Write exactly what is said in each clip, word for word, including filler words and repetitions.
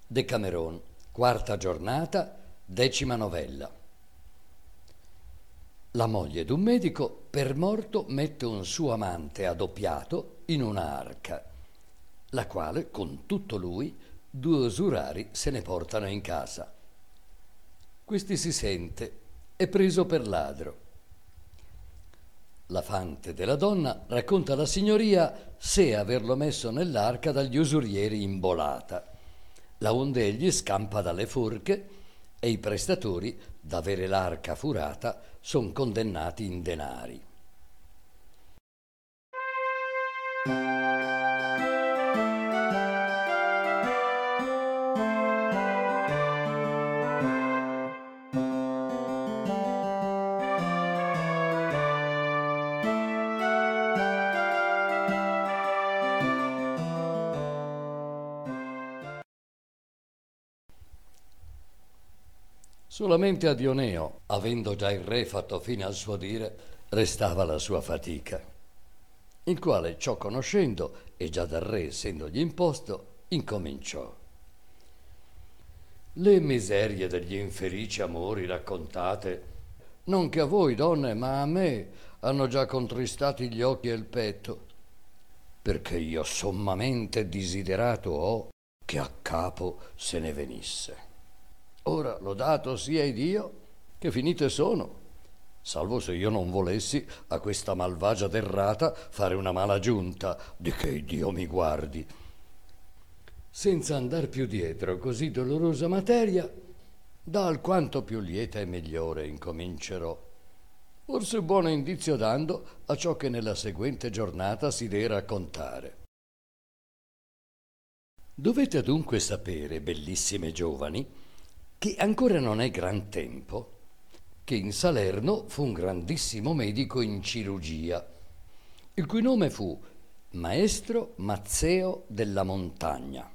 Decameron, quarta giornata, decima novella. La moglie d'un medico per morto mette un suo amante addoppiato in una arca, la quale con tutto lui due usurari se ne portano in casa. Questi si sente, è preso per ladro. La fante della donna racconta alla signoria sé averlo messo nell'arca dagli usurieri in bolata, laonde egli scampa dalle forche e i prestatori, d'avere l'arca furata, son condannati in denari. Solamente a Dioneo, avendo già il re fatto fine al suo dire, restava la sua fatica, il quale ciò conoscendo, e già dal re essendogli imposto, incominciò. Le miserie degli infelici amori raccontate, non che a voi donne, ma a me, hanno già contristati gli occhi e il petto, perché io sommamente desiderato ho che a capo se ne venisse. Ora lodato sia Dio che finite sono, salvo se io non volessi a questa malvagia terrata fare una mala giunta, di che Dio mi guardi. Senza andar più dietro così dolorosa materia, da alquanto più lieta e migliore incomincerò, forse buono indizio dando a ciò che nella seguente giornata si dee raccontare. Dovete adunque sapere, bellissime giovani, che ancora non è gran tempo che in Salerno fu un grandissimo medico in cirurgia, il cui nome fu Maestro Mazzeo della Montagna,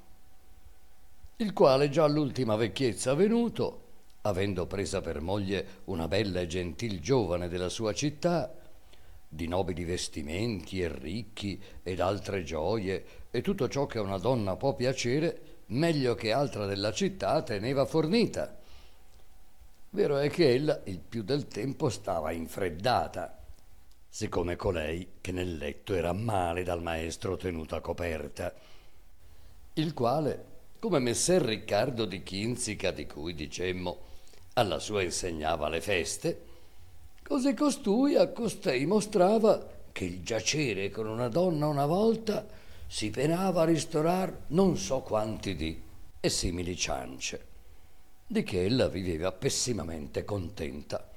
il quale già all'ultima vecchiezza venuto, avendo presa per moglie una bella e gentil giovane della sua città, di nobili vestimenti e ricchi ed altre gioie e tutto ciò che a una donna può piacere, meglio che altra della città teneva fornita. Vero è che ella il più del tempo stava infreddata, siccome colei che nel letto era male dal maestro tenuta coperta, il quale, come messer Riccardo di Kinzica, di cui dicemmo, alla sua insegnava le feste, così costui a costei mostrava che il giacere con una donna una volta si penava a ristorar non so quanti dì e simili ciance, di che ella viveva pessimamente contenta.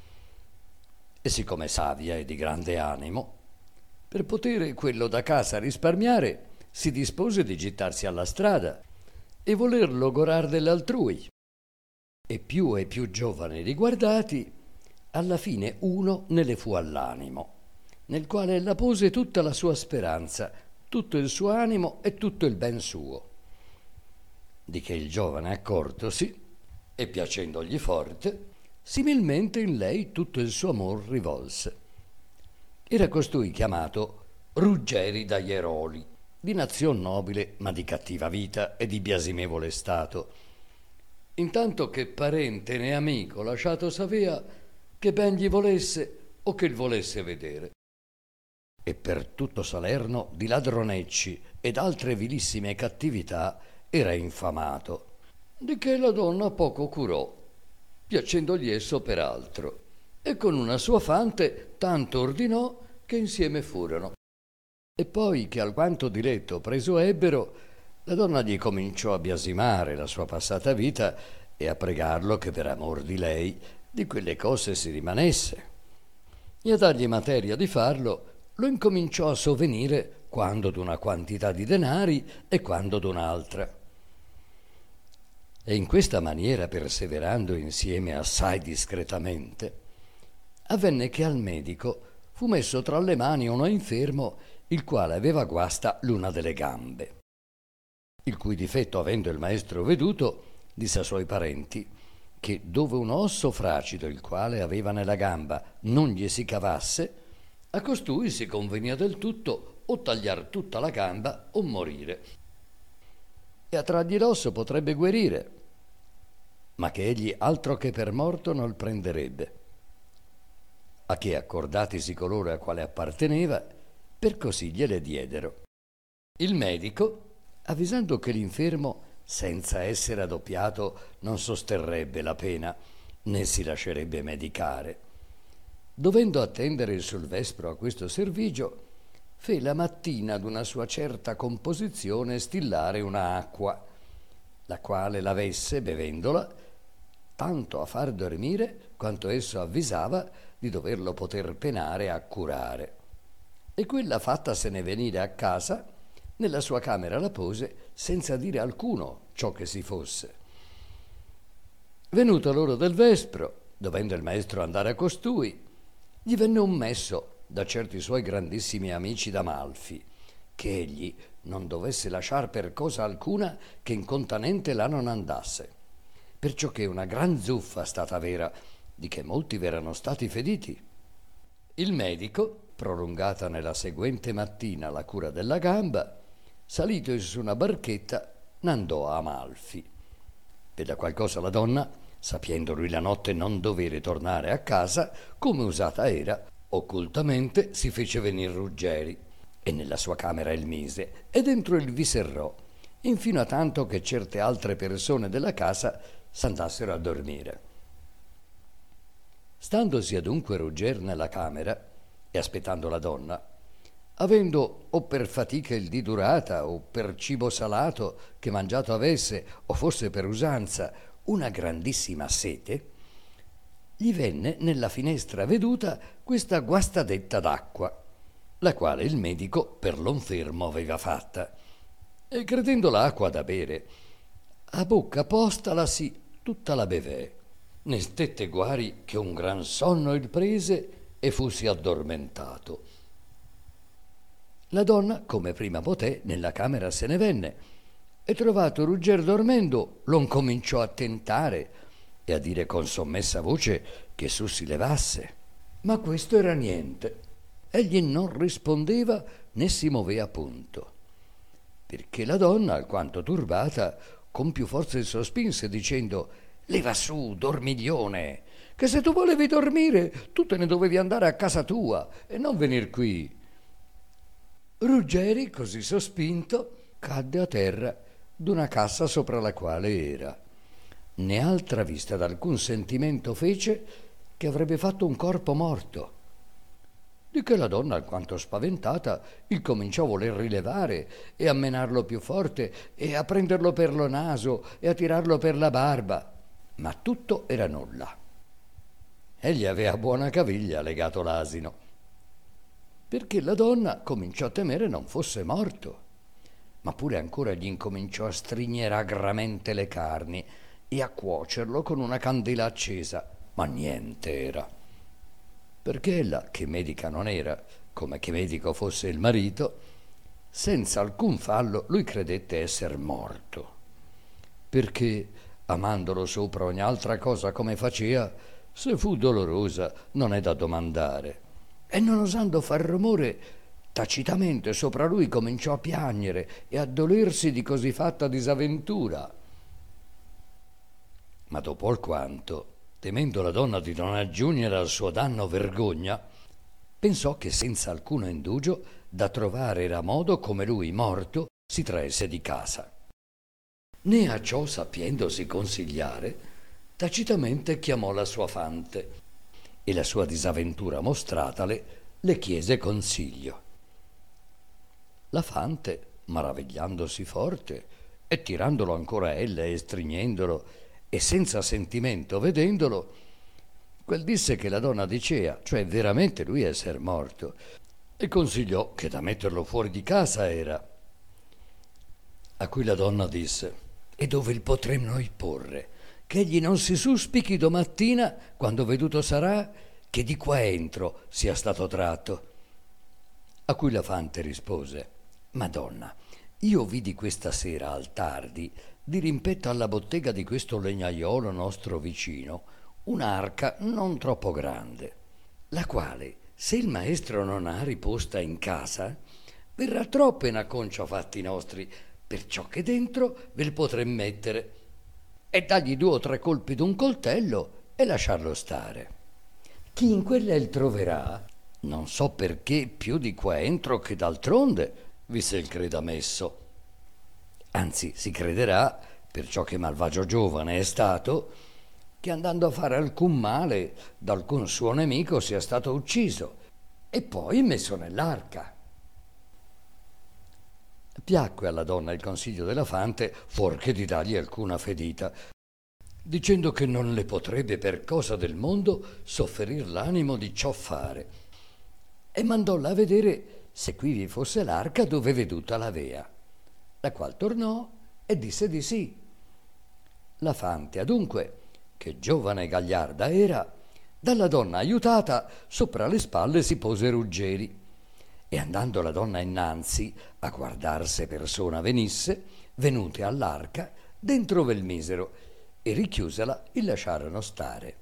E siccome savia e di grande animo, per potere quello da casa risparmiare, si dispose di gittarsi alla strada e voler logorar dell'altrui. E più e più giovani riguardati, alla fine uno ne le fu all'animo, nel quale ella pose tutta la sua speranza, tutto il suo animo e tutto il ben suo, di che il giovane accortosi e piacendogli forte, similmente in lei tutto il suo amor rivolse. Era costui chiamato Ruggeri da Ieroli, di nazion nobile ma di cattiva vita e di biasimevole stato, intanto che parente né amico lasciato savea che ben gli volesse o che il volesse vedere. E per tutto Salerno di ladronecci ed altre vilissime cattività era infamato, di che la donna poco curò, piacendogli esso per altro, e con una sua fante tanto ordinò che insieme furono. E poi che alquanto diletto preso ebbero, la donna gli cominciò a biasimare la sua passata vita e a pregarlo che per amor di lei di quelle cose si rimanesse, e a dargli materia di farlo lo incominciò a sovvenire quando d'una quantità di denari e quando d'un'altra. E in questa maniera, perseverando insieme assai discretamente, avvenne che al medico fu messo tra le mani uno infermo, il quale aveva guasta l'una delle gambe, il cui difetto avendo il maestro veduto, disse a suoi parenti che dove un osso fracido, il quale aveva nella gamba, non gli si cavasse, a costui si convenia del tutto o tagliar tutta la gamba o morire. e a trargli l'osso potrebbe guarire, ma che egli altro che per morto non il prenderebbe. A che, accordatisi coloro a quale apparteneva, per così gliele diedero. Il medico, avvisando che l'infermo, senza essere addoppiato, non sosterrebbe la pena, né si lascerebbe medicare, dovendo attendere sul vespro a questo servigio, fe la mattina ad una sua certa composizione stillare una acqua, la quale l'avesse, bevendola, tanto a far dormire quanto esso avvisava di doverlo poter penare a curare. E quella fattasene venire a casa, nella sua camera la pose senza dire alcuno ciò che si fosse. Venuto l'ora del vespro, dovendo il maestro andare a costui, gli venne un messo da certi suoi grandissimi amici d'Amalfi, che egli non dovesse lasciar per cosa alcuna che incontanente là non andasse, perciò che una gran zuffa stata vera, di che molti v'erano stati fediti. Il medico, prolungata nella seguente mattina la cura della gamba, salito su una barchetta, n'andò a Amalfi. Per la qual cosa la donna, sapiendo lui la notte non dovere tornare a casa, come usata era, occultamente si fece venir Ruggeri, e nella sua camera il mise, e dentro il vi serrò, infino a tanto che certe altre persone della casa s'andassero a dormire. Standosi adunque Rugger nella camera, e aspettando la donna, avendo o per fatica il dì durata, o per cibo salato che mangiato avesse, o forse per usanza, una grandissima sete, gli venne nella finestra veduta questa guastadetta d'acqua, la quale il medico per lo infermo aveva fatta, e credendo l'acqua da bere, a bocca postalasi tutta la bevè, ne stette guari che un gran sonno il prese e fusi addormentato. La donna, come prima poté, nella camera se ne venne, e trovato Rugger dormendo, lo incominciò a tentare e a dire con sommessa voce che su si levasse. Ma questo era niente. Egli non rispondeva né si movea punto, perché la donna, alquanto turbata, con più forza il sospinse, dicendo: «Leva su, dormiglione, che se tu volevi dormire, tu te ne dovevi andare a casa tua e non venir qui». Ruggeri, così sospinto, cadde a terra d'una cassa sopra la quale era. Né altra vista d'alcun sentimento fece che avrebbe fatto un corpo morto. Di che la donna, alquanto spaventata, il cominciò a voler rilevare e a menarlo più forte e a prenderlo per lo naso e a tirarlo per la barba, ma tutto era nulla. Egli aveva buona caviglia legato l'asino, perché la donna cominciò a temere non fosse morto, ma pure ancora gli incominciò a strignere agramente le carni e a cuocerlo con una candela accesa, ma niente era. Perché ella, che medica non era, come che medico fosse il marito, senza alcun fallo lui credette esser morto, perché, amandolo sopra ogni altra cosa come facea, se fu dolorosa non è da domandare, e non osando far rumore, tacitamente sopra lui cominciò a piagnere e a dolersi di così fatta disavventura. Ma dopo alquanto, temendo la donna di non aggiungere al suo danno vergogna, pensò che senza alcuno indugio da trovare era modo come lui morto si traesse di casa. Né a ciò sapiendosi consigliare, tacitamente chiamò la sua fante e la sua disavventura mostratale le chiese consiglio. La fante, maravigliandosi forte e tirandolo ancora a ella e stringendolo e senza sentimento vedendolo, quel disse che la donna dicea, cioè veramente lui esser morto, e consigliò che da metterlo fuori di casa era. A cui la donna disse: «E dove il potrem noi porre? Che egli non si suspichi domattina, quando veduto sarà, che di qua entro sia stato tratto». A cui la fante rispose: «Madonna, io vidi questa sera al tardi, di rimpetto alla bottega di questo legnaiolo nostro vicino, un'arca non troppo grande, la quale, se il maestro non ha riposta in casa, verrà troppo in acconcio a fatti nostri, perciò che dentro ve li potrei mettere e dargli due o tre colpi d'un coltello e lasciarlo stare. Chi in quella il troverà, non so perché più di qua entro che d'altronde vi se il creda messo. Anzi, si crederà, perciò che malvagio giovane è stato, che andando a fare alcun male d'alcun suo nemico sia stato ucciso e poi messo nell'arca. Piacque alla donna il consiglio della fante, fuorché di dargli alcuna fedita, dicendo che non le potrebbe per cosa del mondo sofferir l'animo di ciò fare, e mandòla a vedere se qui vi fosse l'arca dove veduta l'avea, la qual tornò e disse di sì. La fante adunque, che giovane e gagliarda era, dalla donna aiutata sopra le spalle si pose Ruggeri, e andando la donna innanzi a guardar se persona venisse, venute all'arca, dentro vel misero, e richiusala il lasciarono stare.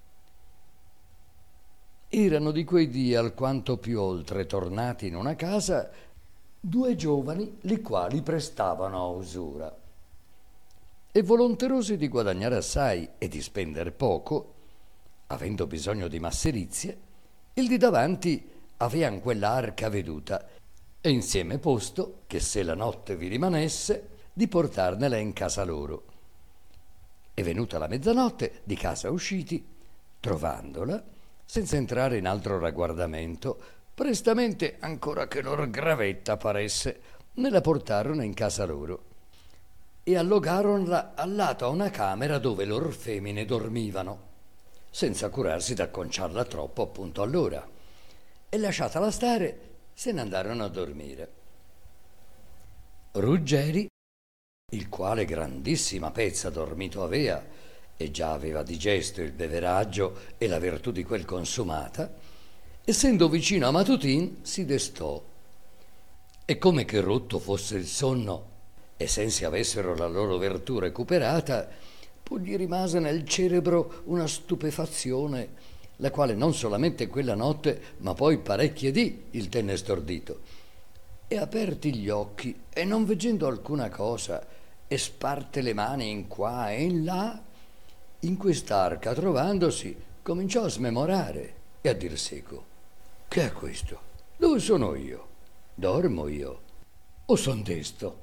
Erano di quei dì alquanto più oltre tornati in una casa due giovani, li quali prestavano a usura, e volonterosi di guadagnare assai e di spendere poco, avendo bisogno di masserizie, il di davanti avean quell'arca veduta, e insieme posto che se la notte vi rimanesse di portarnela in casa loro. E venuta la mezzanotte di casa usciti, trovandola, senza entrare in altro ragguardamento, prestamente ancora che lor gravetta paresse, ne la portarono in casa loro e allogaronla al lato a una camera dove lor femmine dormivano, senza curarsi d'acconciarla troppo appunto all'ora, e lasciatala stare se ne andarono a dormire. Ruggeri, il quale grandissima pezza dormito avea e già aveva digesto il beveraggio e la virtù di quel consumata, essendo vicino a Matutin si destò, e come che rotto fosse il sonno e sensi avessero la loro virtù recuperata, poi gli rimase nel cerebro una stupefazione, la quale non solamente quella notte ma poi parecchie dì il tenne stordito, e aperti gli occhi e non veggendo alcuna cosa e sparte le mani in qua e in là, in quest'arca trovandosi cominciò a smemorare e a dir seco: che è questo? Dove sono io? Dormo io? O son desto?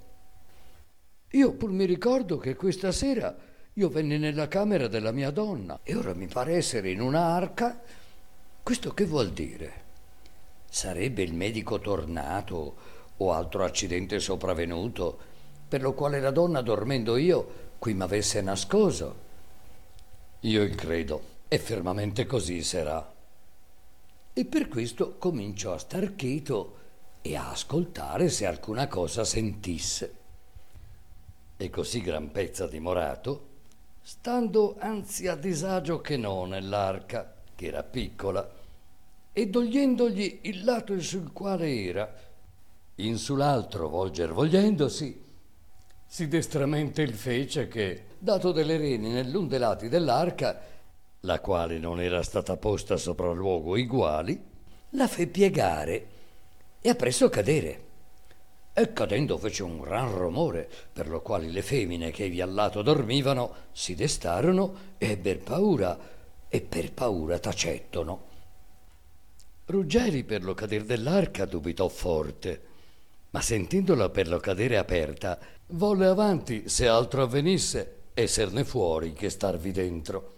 Io pur mi ricordo che questa sera io venni nella camera della mia donna e ora mi pare essere in un'arca. Questo che vuol dire? Sarebbe il medico tornato o altro accidente sopravvenuto, per lo quale la donna, dormendo io, qui m'avesse nascoso? Io il credo, e fermamente così sarà. E per questo cominciò a star cheto e a ascoltare se alcuna cosa sentisse. E così gran pezza dimorato, stando anzi a disagio che no nell'arca, che era piccola, e togliendogli il lato sul quale era, in su l'altro volger vogliendosi, si destramente il fece che, dato delle reni nell'un dei lati dell'arca, la quale non era stata posta sopra luogo iguali, la fe piegare e appresso cadere. E cadendo fece un gran rumore, per lo quale le femmine che vi al lato dormivano si destarono e ebber paura, e per paura tacettono. Ruggeri per lo cader dell'arca dubitò forte, ma sentendola per lo cadere aperta, volle avanti, se altro avvenisse, esserne fuori che starvi dentro.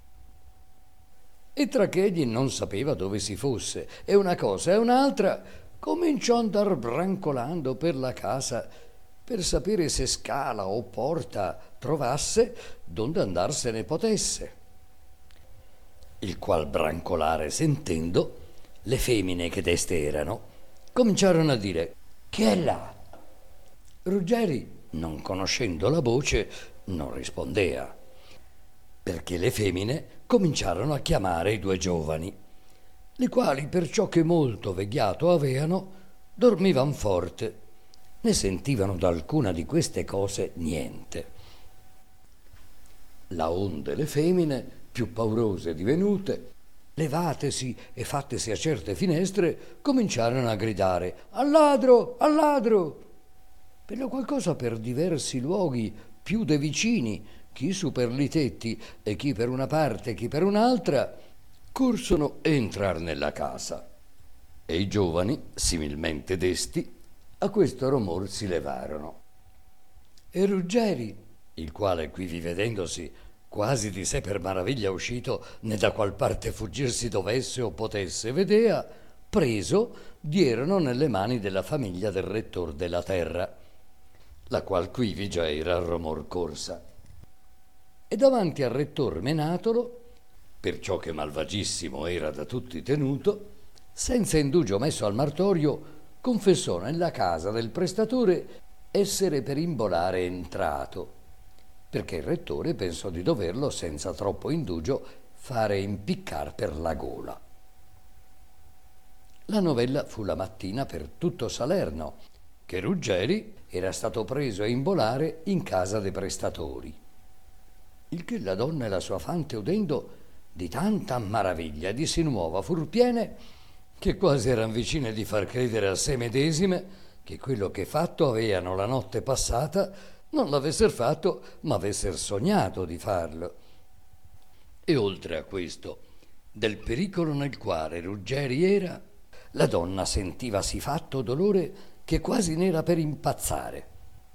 E tra che egli non sapeva dove si fosse, e una cosa e un'altra, cominciò ad andar brancolando per la casa per sapere se scala o porta trovasse donde andarsene potesse. Il qual brancolare sentendo, le femmine che deste erano cominciarono a dire: chi è là? Ruggeri, non conoscendo la voce, non rispondea, perché le femmine cominciarono a chiamare i due giovani, li quali, perciò che molto veghiato aveano, dormivan forte, né sentivano d'alcuna di queste cose niente. Laonde le femmine, più paurose divenute, levatesi e fattesi a certe finestre, cominciarono a gridare: al ladro, al ladro! per lo qualcosa per diversi luoghi più de vicini, chi su per li tetti e chi per una parte, chi per un'altra, corsono entrar nella casa. E i giovani, similmente desti, a questo romor si levarono. E Ruggeri, il quale quivi vedendosi quasi di sé per maraviglia uscito, né da qual parte fuggirsi dovesse o potesse, vedea, preso, dierono nelle mani della famiglia del rettor della terra, la qual quivi già era al romor corsa. E davanti al rettor menatolo, perciò che malvagissimo era da tutti tenuto, senza indugio messo al martorio, confessò nella casa del prestatore essere per imbolare entrato, perché il rettore pensò di doverlo, senza troppo indugio, fare impiccar per la gola. La novella fu la mattina per tutto Salerno, che Ruggeri era stato preso a imbolare in casa dei prestatori. Il che la donna e la sua fante udendo di tanta maraviglia e di sì nuova fur piene, che quasi eran vicine di far credere a sé medesime che quello che fatto aveano la notte passata non l'avesser fatto, ma avesser sognato di farlo. E oltre a questo, del pericolo nel quale Ruggeri era, la donna sentiva sì fatto dolore che quasi n'era per impazzare.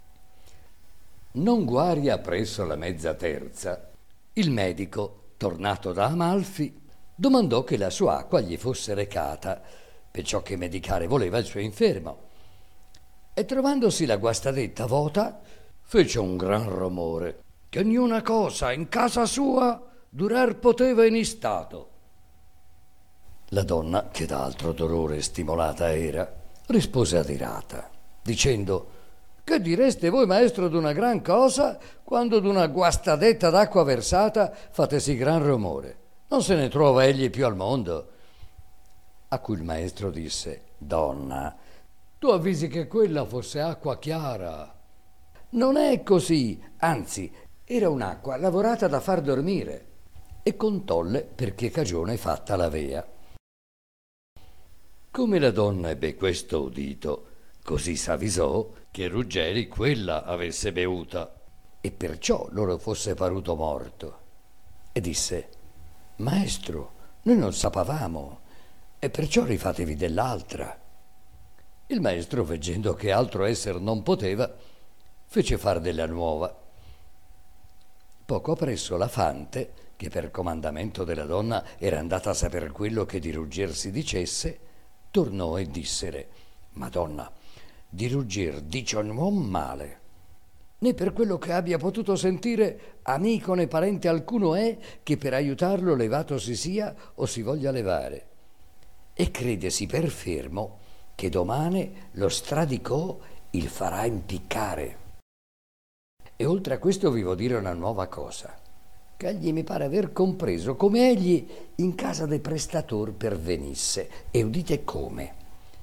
Non guaria presso la mezza terza, il medico, tornato da Amalfi, domandò che la sua acqua gli fosse recata, perciò che medicare voleva il suo infermo. E trovandosi la guastadetta vota, fece un gran rumore, che niuna cosa in casa sua durar poteva in istato. La donna, che da altro dolore stimolata era, rispose adirata, dicendo: «Che direste voi, maestro, d'una gran cosa, quando d'una guastadetta d'acqua versata fate sì gran rumore? Non se ne trova egli più al mondo». A cui il maestro disse: «Donna, tu avvisi che quella fosse acqua chiara». «Non è così, anzi, era un'acqua lavorata da far dormire». E contolle per che cagione fatta l'avea. Come la donna ebbe questo udito, così s'avvisò che Ruggeri quella avesse bevuta, e perciò loro fosse paruto morto. E disse: «Maestro, noi non sapavamo, e perciò rifatevi dell'altra». Il maestro, veggendo che altro esser non poteva, fece far della nuova. Poco appresso la fante, che per comandamento della donna era andata a saper quello che di Ruggier si dicesse, tornò e dissere: «Madonna, di Ruggier dice un uom male, né per quello che abbia potuto sentire amico né parente alcuno è che per aiutarlo levato si sia o si voglia levare, e credesi per fermo che domane lo stradicò il farà impiccare. E oltre a questo vi vo dire una nuova cosa, che egli mi pare aver compreso come egli in casa de prestator pervenisse, e udite come.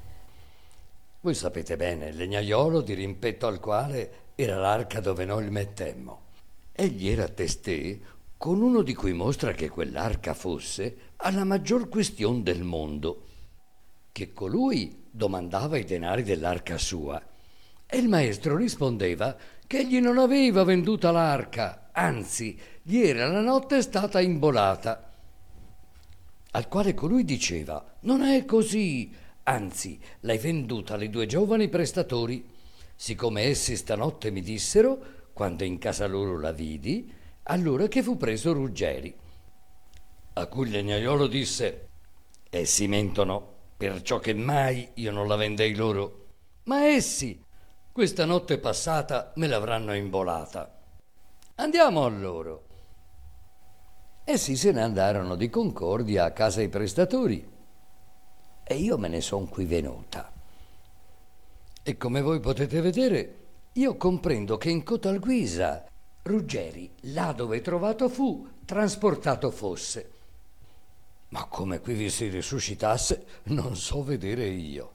Voi sapete bene il legnaiolo di rimpetto al quale era l'arca dove noi il mettemmo. Egli era testè con uno di cui mostra che quell'arca fosse alla maggior questione del mondo, che colui domandava i denari dell'arca sua, e il maestro rispondeva che egli non aveva venduta l'arca, anzi gli era la notte stata imbolata. Al quale colui diceva: «Non è così, anzi l'hai venduta alle due giovani prestatori, siccome essi stanotte mi dissero, quando in casa loro la vidi, allora che fu preso Ruggeri». A cui il legnaiolo disse: «Essi mentono, perciò che mai io non la vendei loro, ma essi questa notte passata me l'avranno imbolata. Andiamo a loro». Essi se ne andarono di concordia a casa i prestatori, e io me ne son qui venuta. E come voi potete vedere, io comprendo che in cotal guisa Ruggeri, là dove trovato fu, trasportato fosse. Ma come qui vi si risuscitasse, non so vedere io.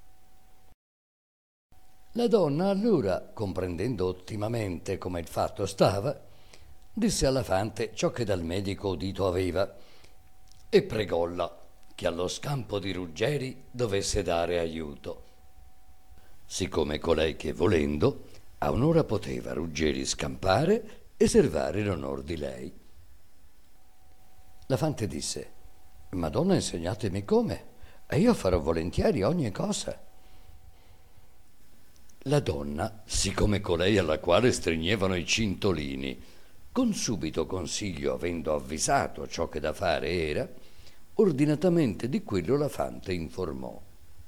La donna allora, comprendendo ottimamente come il fatto stava, disse alla fante ciò che dal medico udito aveva, e pregòlla che allo scampo di Ruggeri dovesse dare aiuto. siccome colei che volendo a un'ora poteva Ruggeri scampare e servare in onor di lei. La fante disse: Madonna, insegnatemi come, e io farò volentieri ogni cosa. La donna, siccome colei alla quale stringevano i cintolini, con subito consiglio avendo avvisato ciò che da fare era, ordinatamente di quello la fante informò.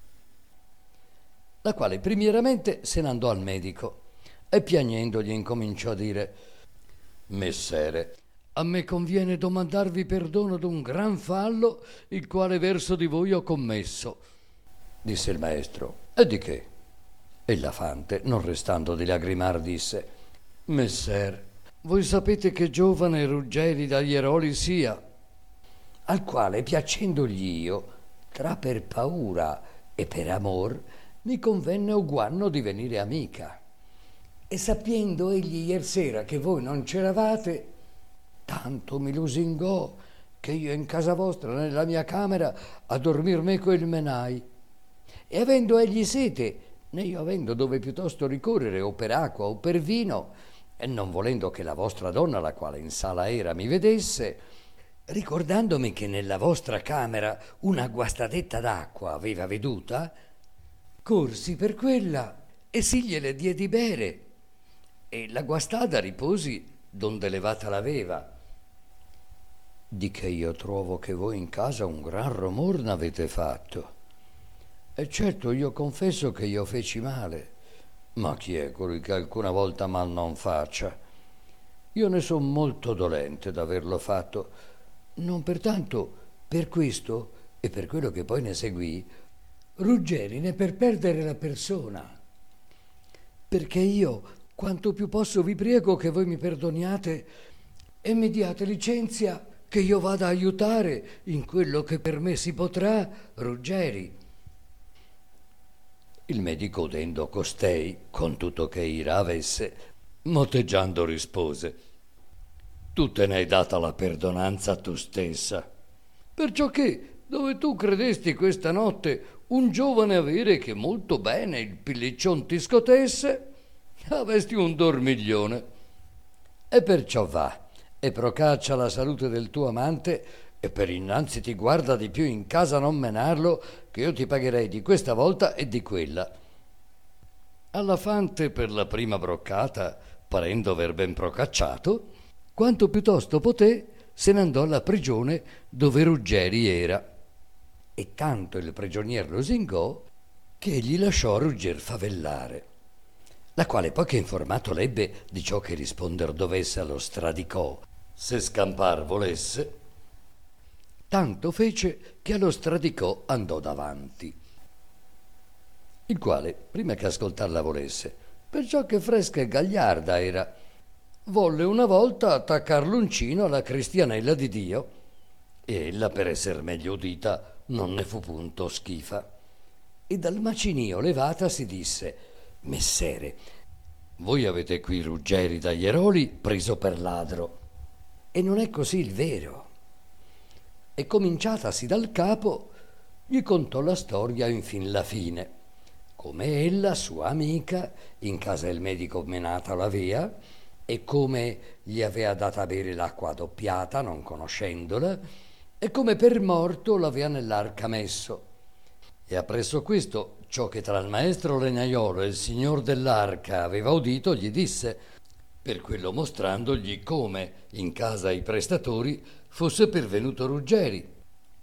La quale primieramente se n'andò al medico e piagnendogli incominciò a dire: Messere, a me conviene domandarvi perdono d'un gran fallo il quale verso di voi ho commesso. Disse il maestro: E di che? E la fante, non restando di lagrimar, disse: Messer, voi sapete che giovane Ruggeri da Ieroli sia, al quale piacendogli io, tra per paura e per amor, mi convenne uguanno di venire amica. E sapiendo egli iersera che voi non c'eravate, tanto mi lusingò che io in casa vostra, nella mia camera, a dormir meco il menai. E avendo egli sete, né io avendo dove piuttosto ricorrere o per acqua o per vino, e non volendo che la vostra donna, la quale in sala era, mi vedesse, ricordandomi che nella vostra camera una guastadetta d'acqua aveva veduta, corsi per quella e si gliele diedi bere, e la guastada riposi donde levata l'aveva. Di che io trovo che voi in casa un gran rumor n'avete fatto. E certo io confesso che io feci male, ma chi è colui che alcuna volta mal non faccia? Io ne son molto dolente d'averlo fatto, non pertanto per questo e per quello che poi ne seguì, Ruggeri né per perdere la persona, perché io quanto più posso vi prego che voi mi perdoniate e mi diate licenzia che io vada a aiutare in quello che per me si potrà Ruggeri. Il medico, udendo costei, con tutto che ira avesse, motteggiando rispose: Tu te ne hai data la perdonanza tu stessa, perciò che, dove tu credesti questa notte un giovane avere che molto bene il pilliccion ti scotesse, avesti un dormiglione. E perciò va e procaccia la salute del tuo amante, e per innanzi ti guarda di più in casa non menarlo, che io ti pagherei di questa volta e di quella. Alla fante per la prima broccata, parendo aver ben procacciato, quanto piuttosto poté, se ne andò alla prigione dove Ruggeri era. E tanto il prigionier lusingò che egli lasciò Rugger favellare, la quale poi che informato l'ebbe di ciò che risponder dovesse allo Stradicò, se scampar volesse, tanto fece che allo Stradicò andò davanti, il quale, prima che ascoltarla volesse, perciò che fresca e gagliarda era, volle una volta attaccar l'uncino alla cristianella di Dio, e ella, per esser meglio udita, non ne fu punto schifa. E dal macinio levata si disse: Messere, voi avete qui Ruggeri da Ieroli preso per ladro, e non è così il vero. E cominciatasi dal capo, gli contò la storia infin la fine, come ella, sua amica, in casa del medico menata l'avea, e come gli avea data a bere l'acqua doppiata, non conoscendola, e come per morto l'avea nell'arca messo. E appresso questo, ciò che tra il maestro legnaiolo e il signor dell'arca aveva udito, gli disse, per quello mostrandogli come in casa ai prestatori fosse pervenuto Ruggeri.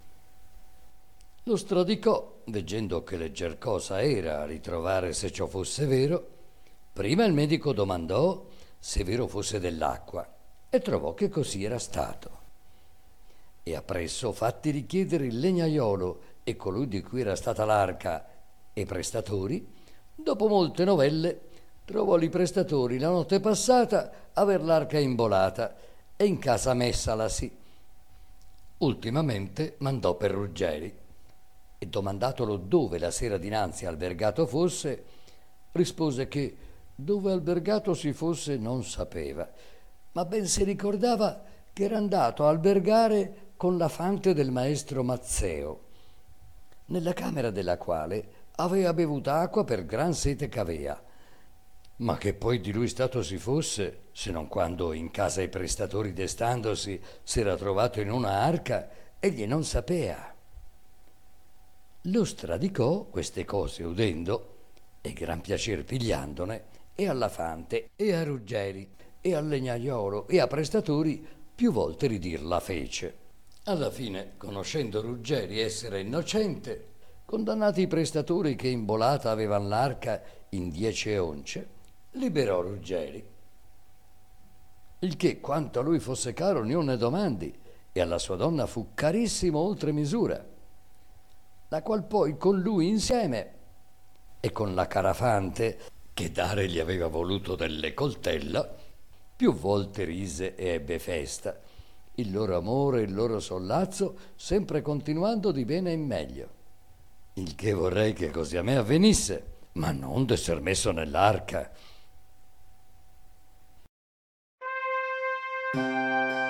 Lo Stradicò, veggendo che legger cosa era a ritrovare se ciò fosse vero, prima il medico domandò se vero fosse dell'acqua, e trovò che così era stato. E appresso, fatti richiedere il legnaiolo e colui di cui era stata l'arca e i prestatori, dopo molte novelle trovò i prestatori la notte passata aver l'arca imbolata e in casa messalasi. Ultimamente mandò per Ruggeri, e domandatolo dove la sera dinanzi albergato fosse, rispose che dove albergato si fosse non sapeva, ma ben si ricordava che era andato a albergare con la fante del maestro Mazzeo, nella camera della quale avea bevuta acqua per gran sete c'avea, ma che poi di lui stato si fosse, se non quando in casa ai prestatori destandosi s'era trovato in una arca, egli non sapea. Lo stradicò queste cose udendo, e gran piacer pigliandone, e alla fante, e a Ruggeri, e al legnaiolo, e a prestatori più volte ridir la fece. Alla fine, conoscendo Ruggeri essere innocente, condannati i prestatori che in bolata avevan l'arca in dieci once, liberò Ruggeri. Il che, quanto a lui fosse caro, non ne domandi, e alla sua donna fu carissimo oltre misura, la qual poi con lui insieme e con la carafante, che dare gli aveva voluto delle coltella, più volte rise e ebbe festa, il loro amore e il loro sollazzo sempre continuando di bene in meglio. Il che vorrei che così a me avvenisse, ma non d'esser messo nell'arca.